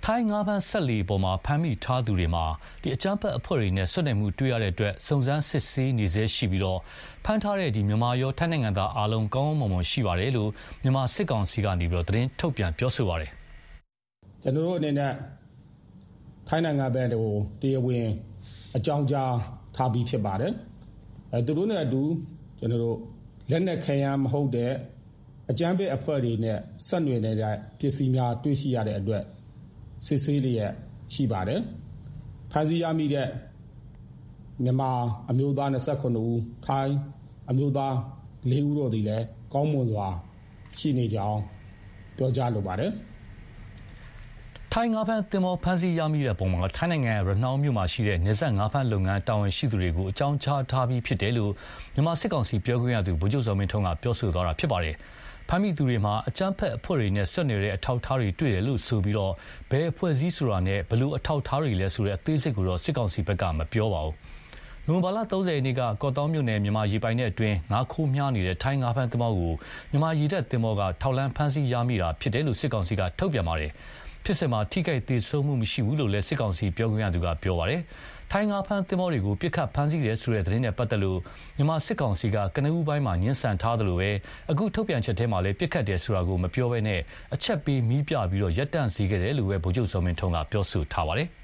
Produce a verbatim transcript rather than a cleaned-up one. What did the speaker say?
ထိုင်းငါးဖမ်းဆက်လီပေါ်မှာဖမ်းမိထားသူတွေမှာဒီအကြမ်းဖက်အဖွဲ့တွေနဲ့ဆွတ်နယ်မှုတွေ့ရတဲ့အတွက်စုံစမ်းစစ်ဆေးနေဆဲရှိပြီးတော့ဖမ်းထားတဲ့ဒီမြန်မာရောထိုင်းနိုင်ငံသားအားလုံးကောင်းကောင်းမွန်မွန်ရှိပါတယ်လို့မြန်မာစစ်ကောင်စီကနေပြီးတော့သတင်းထုတ်ပြန်ပြောဆိုပါတယ်။ကျွန်တော်တို့အနေနဲ့ထိုင်းနိုင်ငံဘက်ကိုတရားဝင်အကြောင်းကြားထားပြီးဖြစ်ပါတယ်။အဲသူတို့နဲ့အတူကျွန်တော်တို့လက်နက်ခဲယမ်းမဟုတ်တဲ့အကြမ်းဖက်အဖွဲ့တွေနဲ့ဆက်နွယ်နေတဲ့ပစ္စည်းများတွေ့ရှိရတဲ့အတွက်စစ်ဆေးလျက်ရှိပါတယ်။ဖမ်းဆီးရမိတဲ့မြန်မာအမျိုးသား၂၉ဦးထိုင်းအမျိုးသား၄ဦးတို့သည်လည်းကောင်းမွန်စွာရှိနေကြောင်းပြောကြားလိုပါတယ်။ထိုင်းငါးဖမ်းသင်္ဘောဖမ်းဆီးရမိတဲ့ပုံမှာထိုင်းနိုင်ငံရနှောင်းမြို့မှာရှိတဲ့နေဆက်ငါးဖမ်းလုပ်ငန်းတာဝန်ရှိသူတွေကိုအကြောင်းကြားထားပြီးဖြစ်တယ်လို့မြန်မာစစ်ကောင်စီပြောခွင့်ရသူဗိုလ်ချုပ်ဇော်မင်းထွန်းကပြောဆိုသွားတာဖြစ်ပါတယ်။ဖမ်းမိသူတွေမှာအကြမ်းဖက်အဖွဲ့တွေနဲ့ဆက်နွယ်တဲ့အထောက်အထားတွေတွေ့တယ်လို့ဆိုပြီးတော့ဘယ်အဖွဲ့အစည်းဆိုတာနဲ့ဘလို့အထောက်အထားတွေလဲဆိုတဲ့အသေးစိတ်ကိုတော့စစ်ကောင်စီဘက်ကမပြောပါဘူး။နိုဝင်ဘာလ၃၀ရက်နေ့ကကော့တောင်းမြို့နယ်မြန်မာရေပိုင်နယ်အတွင်းငါးခိုးမြားနေတဲ့ထိုင်းငါးဖမ်းသင်္ဘောကိုမြန်မာရေတပ်သင်္ဘောကထောက်လန်းဖမ်းဆီးရမိတာဖြစ်တယ်လို့စစ်ကောင်စီကထုတ်ပြန်ပါတယ်။ဖြစ်စဉ်မှာထိခိုက်ဒေဆုံးမှုမရှိဘူးလို့လည်းစစ်ကောင်စီပြောခွင့်ရသူကပြောပါတယ်။ထိုင်းငါးဖမ်းသင်္ဘောတွေကိုပြစ်ခတ်ဖမ်းဆီးတယ်ဆိုတဲ့သတင်းနဲ့ပတ်သက်လို့မြန်မာစစ်ကောင်စီကကနဦးပိုင်းမှာညှဉ်းဆန်ထားသလိုပဲအခုထုတ်ပြန်ချက်ထဲမှာလည်းပြစ်ခတ်တယ်ဆိုတာကိုမပြောဘဲနဲ့အချက်ပေးမီးပြပြီးတော့ရပ်တန့်စေခဲ့တယ်လို့ပဲဗိုလ်ချုပ်စောမင်းထွန်းကပြောဆိုထားပါတယ်။